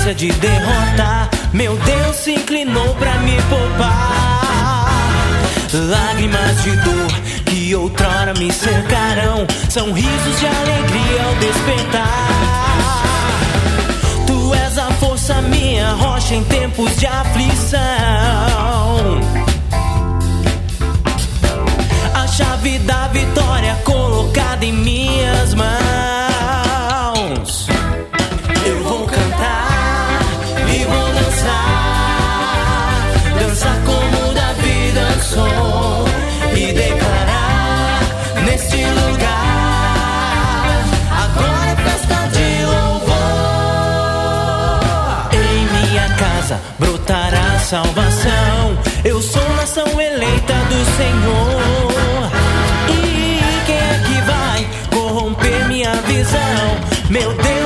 ausência de derrota, meu Deus se inclinou pra me poupar. Lágrimas de dor que outrora me cercaram são risos de alegria ao despertar. Tu és a força, minha rocha em tempos de aflição. A chave da vitória colocada em minhas mãos. Eu vou cantar e vou dançar, dançar como Davi dançou e declarar neste lugar: agora é festa de louvor. Em minha casa brotará salvação. Eu sou nação eleita do Senhor. E quem é que vai corromper minha visão? Meu Deus,